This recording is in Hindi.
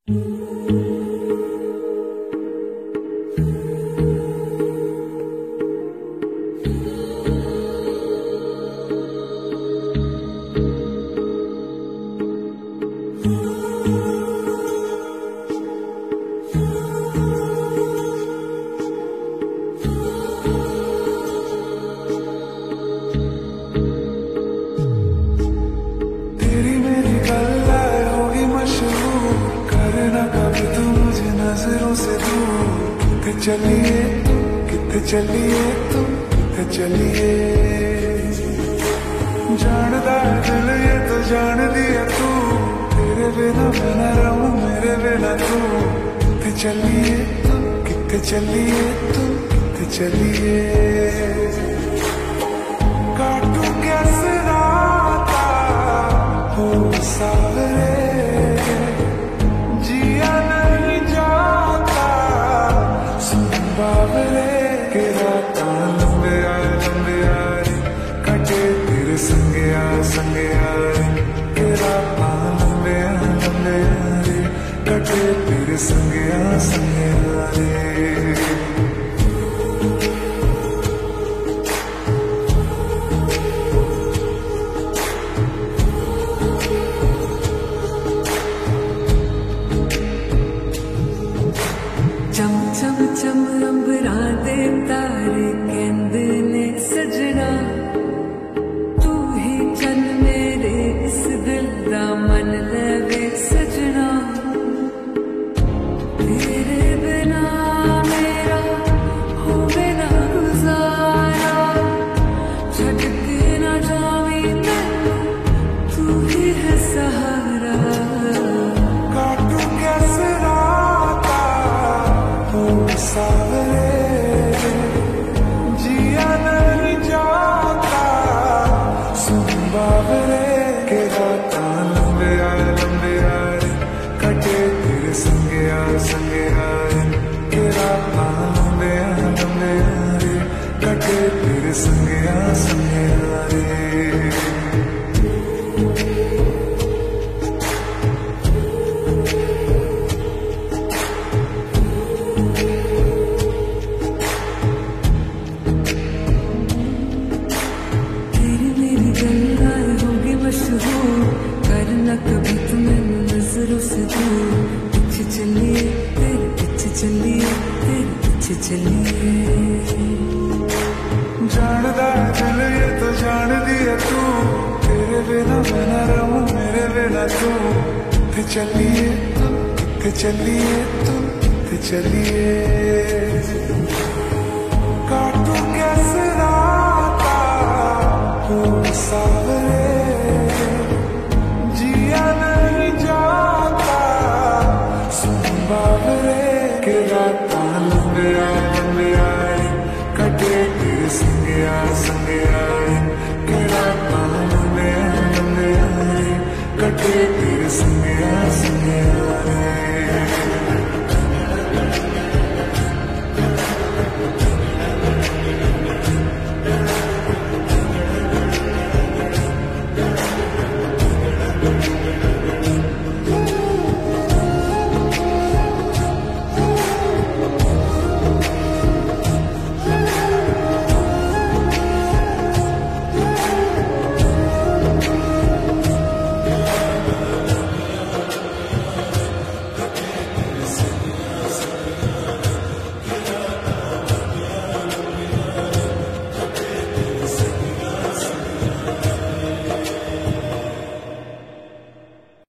तेरी मेरी गल्लाए होगी मशहूर, करना कभी तू मुझे नजरों से दूर। कितने चलिए तू, कितने चलिए तू, कितने चलिए। जानदा दिल ये तो जान दिया तू, तेरे बिना मैं न रहूं मेरे बिना तू। कितने चलिए तू, कितने चलिए तू, कितने चलिए। काटू कैसे राता हो सावरे, जिया नहीं जाता सुन बावरे। के राता लंबे आए कटे तेरे संगे रे। के राता लंबे आए कटे तेरे संगे रे। चम चम चम अंबरा दे तारे कहंदे ने सजना, तू ही चन मेरे इस दिल दा मन लवे सजना। तेरे बिना मेरा होवे ना गुजारा, छड़ के ना जावी मैनू तू ही है सहारा। काटू कैसे राता हो सावरे, जिया नहीं जाता सुन बावरे। के राता लंबे आए कटे तेरे संगे रे। के राता लंबे आए कटे तेरे संगे रे। तेरी मेरी गल्लाए होगी मशहूर, करना कभी तू मैनू नजरों से दूर। पीछे चलिए तेरे पीछे चलिए, तेरे पीछे चलिए। जानदा दिल ये तो जान दिया तू, तेरे बिना मैं न रहूं मेरे बिना तू। कितने चलिए तू, कितने चलिए तू, कितने चलिए। काटू कैसे राता हो सावरे, जिया नहीं जाता सुन बावरे। के राता लंबे आए कटे तेरे संगे